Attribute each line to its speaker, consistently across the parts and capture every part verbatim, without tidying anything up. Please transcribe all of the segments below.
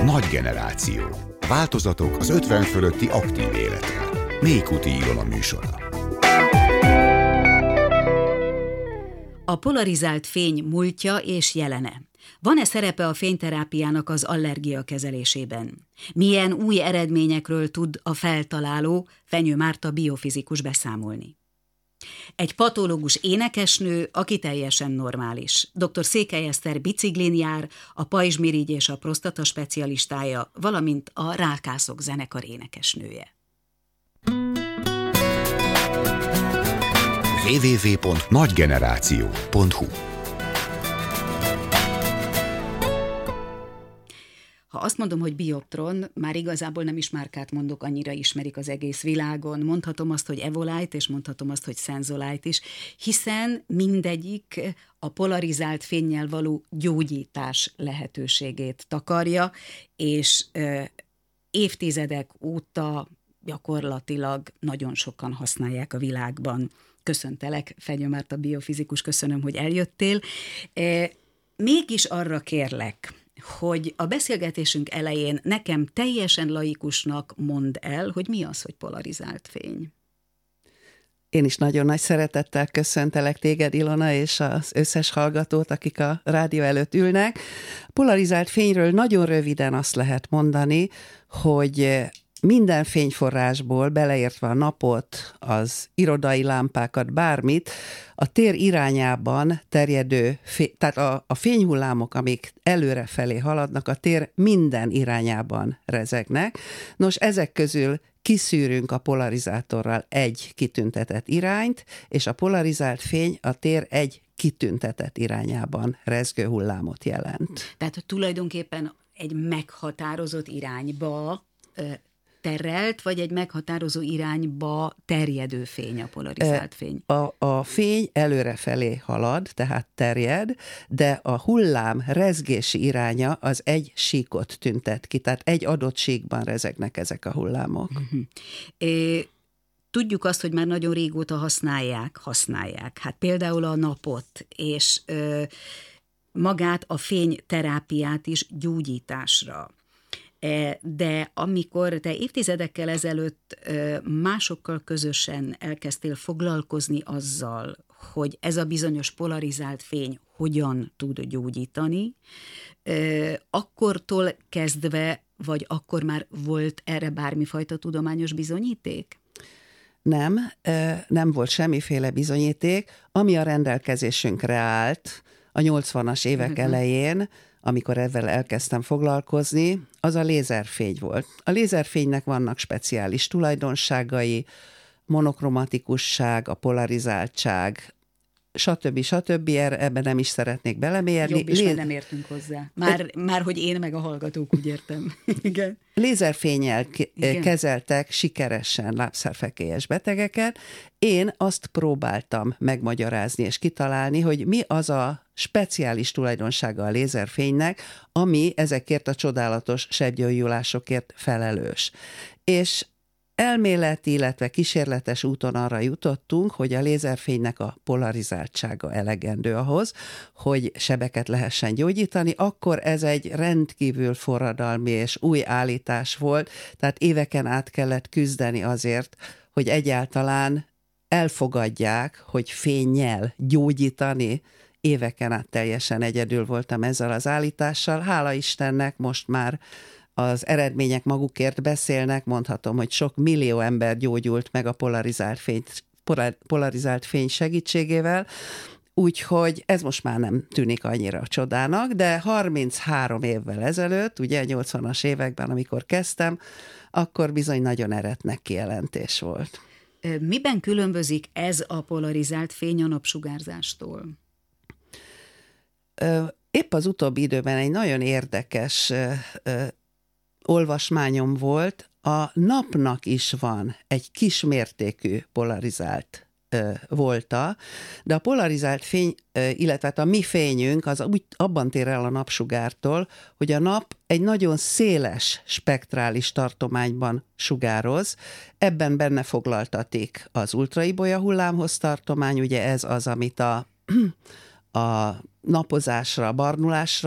Speaker 1: Nagy generáció. Változatok az ötven fölötti aktív életre. Mélykuti Ilona műsora.
Speaker 2: A polarizált fény múltja és jelene. Van-e szerepe a fényterápiának az allergia kezelésében? Milyen új eredményekről tud a feltaláló, Fenyő Márta biofizikus beszámolni? Egy patológus énekesnő, aki teljesen normális. dr. Székely Eszter biciklin jár, a pajzsmirigy és a prostata specialistája, valamint a Rákászok zenekar énekesnője.
Speaker 1: double-u double-u double-u pont nagygeneráció pont hu
Speaker 2: Ha azt mondom, hogy Bioptron, már igazából nem is márkát mondok, annyira ismerik az egész világon. Mondhatom azt, hogy Evolite, és mondhatom azt, hogy Senzolite is, hiszen mindegyik a polarizált fénnyel való gyógyítás lehetőségét takarja, és ö, évtizedek óta gyakorlatilag nagyon sokan használják a világban. Köszöntelek, Fenyő Márta biofizikus, köszönöm, hogy eljöttél. E, mégis arra kérlek, hogy a beszélgetésünk elején nekem teljesen laikusnak mondd el, hogy mi az, hogy polarizált fény.
Speaker 3: Én is nagyon nagy szeretettel köszöntelek téged, Ilona, és az összes hallgatót, akik a rádió előtt ülnek. Polarizált fényről nagyon röviden azt lehet mondani, hogy minden fényforrásból, beleértve a napot, az irodai lámpákat, bármit, a tér irányában terjedő, tehát a, a fényhullámok, amik előrefelé haladnak, a tér minden irányában rezegnek. Nos, ezek közül kiszűrünk a polarizátorral egy kitüntetett irányt, és a polarizált fény a tér egy kitüntetett irányában rezgő hullámot jelent.
Speaker 2: Tehát tulajdonképpen egy meghatározott irányba terelt, vagy egy meghatározó irányba terjedő fény a polarizált fény?
Speaker 3: A, a fény előrefelé halad, tehát terjed, de a hullám rezgési iránya az egy síkot tüntet ki, tehát egy adott síkban rezegnek ezek a hullámok.
Speaker 2: Uh-huh. É, tudjuk azt, hogy már nagyon régóta használják, használják. Hát például a napot, és ö, magát a fényterápiát is gyógyításra. De amikor te évtizedekkel ezelőtt másokkal közösen elkezdtél foglalkozni azzal, hogy ez a bizonyos polarizált fény hogyan tud gyógyítani, akkortól kezdve, vagy akkor már volt erre bármifajta tudományos bizonyíték?
Speaker 3: Nem, nem volt semmiféle bizonyíték. Ami a rendelkezésünkre állt a nyolcvanas évek uh-huh. elején, amikor ezzel elkezdtem foglalkozni, az a lézerfény volt. A lézerfénynek vannak speciális tulajdonságai, monokromatikusság, a polarizáltság, stb. stb. Ebben nem is szeretnék belemérni.
Speaker 2: Jobb is, Lé... nem értünk hozzá. Már, már hogy én meg a hallgatók, úgy értem. Igen.
Speaker 3: Lézerfénnyel Igen. kezeltek sikeresen lábszárfekélyes betegeket. Én azt próbáltam megmagyarázni és kitalálni, hogy mi az a speciális tulajdonsága a lézerfénynek, ami ezekért a csodálatos sebgyógyulásokért felelős. És elméleti, illetve kísérletes úton arra jutottunk, hogy a lézerfénynek a polarizáltsága elegendő ahhoz, hogy sebeket lehessen gyógyítani, akkor ez egy rendkívül forradalmi és új állítás volt, tehát éveken át kellett küzdeni azért, hogy egyáltalán elfogadják, hogy fénnyel gyógyítani. Éveken át teljesen egyedül voltam ezzel az állítással. Hála Istennek most már az eredmények magukért beszélnek, mondhatom, hogy sok millió ember gyógyult meg a polarizált fény, polarizált fény segítségével, úgyhogy ez most már nem tűnik annyira csodának, de harminchárom évvel ezelőtt, ugye nyolcvanas években, amikor kezdtem, akkor bizony nagyon eretnek kijelentés volt.
Speaker 2: Miben különbözik ez a polarizált fény a napsugárzástól?
Speaker 3: Épp az utóbbi időben egy nagyon érdekes olvasmányom volt, a napnak is van egy kismértékű polarizált volta, de a polarizált fény, illetve a mi fényünk az úgy abban tér el a napsugártól, hogy a nap egy nagyon széles spektrális tartományban sugároz, ebben benne foglaltatik az ultraibolya hullámhoz tartomány, ugye ez az, amit a, a napozásra, barnulásra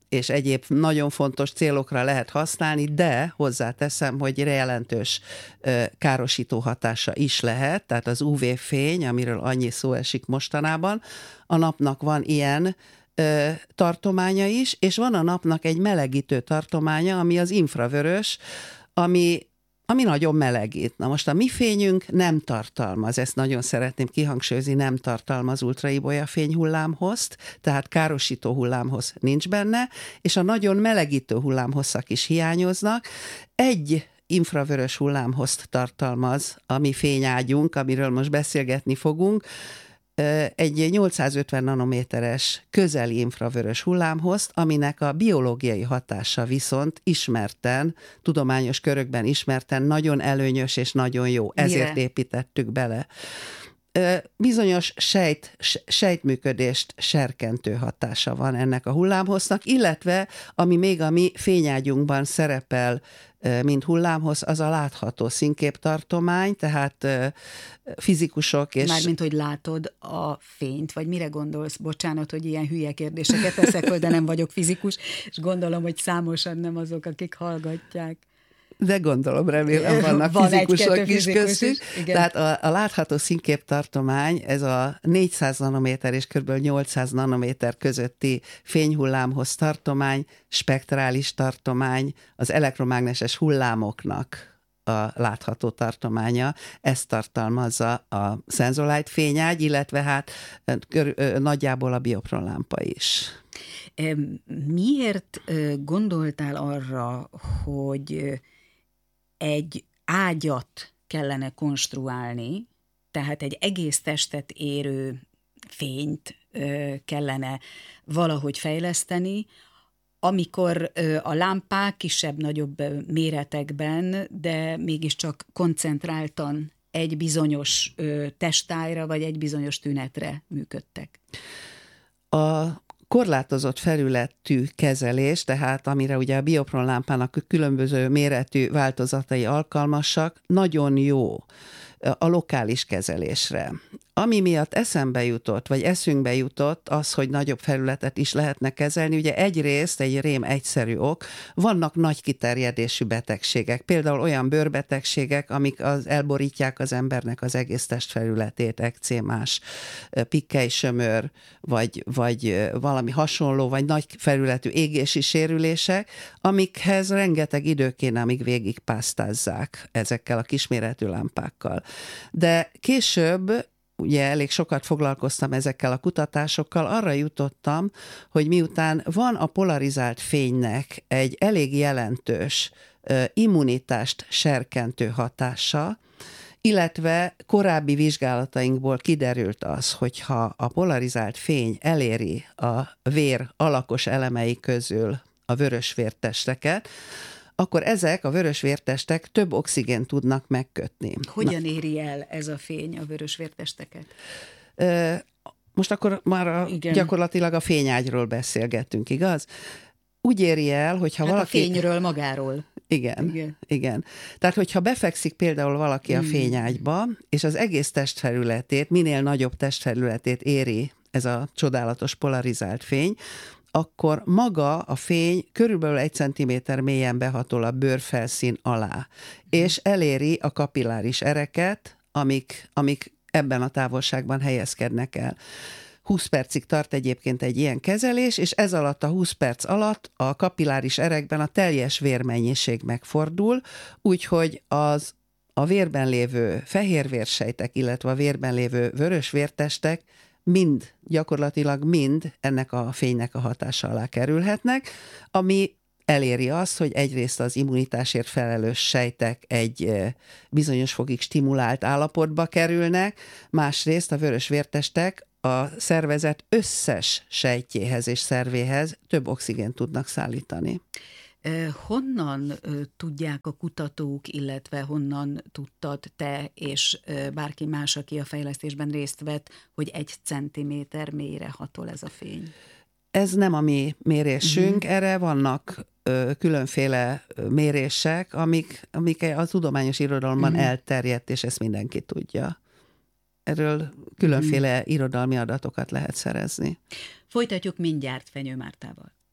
Speaker 3: és egyéb nagyon fontos célokra lehet használni, de hozzáteszem, hogy jelentős károsító hatása is lehet, tehát az ú vé-fény, amiről annyi szó esik mostanában, a napnak van ilyen tartománya is, és van a napnak egy melegítő tartománya, ami az infravörös, ami ami nagyon melegít. Na most a mi fényünk nem tartalmaz, ezt nagyon szeretném kihangsúlyozni, nem tartalmaz ultraibolya fényhullámhozt, tehát károsító hullámhoz nincs benne, és a nagyon melegítő hullámhosszak is hiányoznak. Egy infravörös hullámhozt tartalmaz a mi fényágyunk, amiről most beszélgetni fogunk, egy nyolcszázötven nanométeres közeli infravörös hullámhozt, aminek a biológiai hatása viszont ismerten, tudományos körökben ismerten nagyon előnyös és nagyon jó. Ezért Mire? építettük bele. Bizonyos sejt, sejtműködést serkentő hatása van ennek a hullámhoznak, illetve ami még a mi fényágyunkban szerepel, mint hullámhoz, az a látható színképtartomány, tehát fizikusok és...
Speaker 2: Mármint, hogy látod a fényt, vagy mire gondolsz? Bocsánat, hogy ilyen hülye kérdéseket teszek, hogy de nem vagyok fizikus, és gondolom, hogy számosan nem azok, akik hallgatják.
Speaker 3: De gondolom, remélem vannak Van fizikusok is köztük. Tehát a, a látható színképtartomány, ez a négyszáz nanométer és kb. nyolcszáz nanométer közötti fényhullámhoz tartomány, spektrális tartomány, az elektromágneses hullámoknak a látható tartománya, ezt tartalmazza a Senzolite fényágy, illetve hát kör, nagyjából a bioptron lámpa is.
Speaker 2: Miért gondoltál arra, hogy egy ágyat kellene konstruálni, tehát egy egész testet érő fényt kellene valahogy fejleszteni, amikor a lámpák kisebb-nagyobb méretekben, de mégiscsak koncentráltan egy bizonyos testtájra vagy egy bizonyos tünetre működtek?
Speaker 3: A korlátozott felületű kezelés, tehát amire ugye a bioptron lámpának különböző méretű változatai alkalmasak, nagyon jó a lokális kezelésre. Ami miatt eszembe jutott, vagy eszünkbe jutott az, hogy nagyobb felületet is lehetne kezelni, ugye egyrészt egy rém egyszerű ok, vannak nagy kiterjedésű betegségek, például olyan bőrbetegségek, amik az, elborítják az embernek az egész testfelületét, ekcémás, pikkely-sömör, vagy, vagy valami hasonló, vagy nagy felületű égési sérülések, amikhez rengeteg idő kéne, amíg végig pásztázzák ezekkel a kisméretű lámpákkal. De később ugye elég sokat foglalkoztam ezekkel a kutatásokkal, arra jutottam, hogy miután van a polarizált fénynek egy elég jelentős uh, immunitást serkentő hatása, illetve korábbi vizsgálatainkból kiderült az, hogyha a polarizált fény eléri a vér alakos elemei közül a vörös vértesteket, akkor ezek a vörös vértestek több oxigént tudnak megkötni.
Speaker 2: Hogyan éri el ez a fény a vörös vértesteket?
Speaker 3: Most akkor már a, gyakorlatilag a fényágyról beszélgettünk, igaz? Úgy éri el, hogyha
Speaker 2: hát
Speaker 3: valaki...
Speaker 2: a fényről magáról.
Speaker 3: Igen, igen, igen. Tehát, hogyha befekszik például valaki a fényágyba, és az egész testfelületét, minél nagyobb testfelületét éri ez a csodálatos polarizált fény, akkor maga a fény körülbelül egy centiméter mélyen behatol a bőrfelszín alá, és eléri a kapilláris ereket, amik, amik ebben a távolságban helyezkednek el. húsz percig tart egyébként egy ilyen kezelés, és ez alatt a húsz perc alatt a kapilláris erekben a teljes vérmennyiség megfordul, úgyhogy az a vérben lévő fehérvérsejtek, illetve a vérben lévő vörös vértestek mind, gyakorlatilag mind ennek a fénynek a hatása alá kerülhetnek, ami eléri azt, hogy egyrészt az immunitásért felelős sejtek egy bizonyos fokig stimulált állapotba kerülnek, másrészt a vörös vértestek a szervezet összes sejtjéhez és szervéhez több oxigént tudnak szállítani.
Speaker 2: Honnan tudják a kutatók, illetve honnan tudtad te és bárki más, aki a fejlesztésben részt vett, hogy egy centiméter mélyre hatol ez a fény?
Speaker 3: Ez nem a mi mérésünk, uh-huh. Erre vannak ö, különféle mérések, amik, amik a tudományos irodalomban uh-huh. elterjedt, és ezt mindenki tudja. Erről különféle uh-huh. irodalmi adatokat lehet szerezni.
Speaker 2: Folytatjuk mindjárt Fenyő Mártával.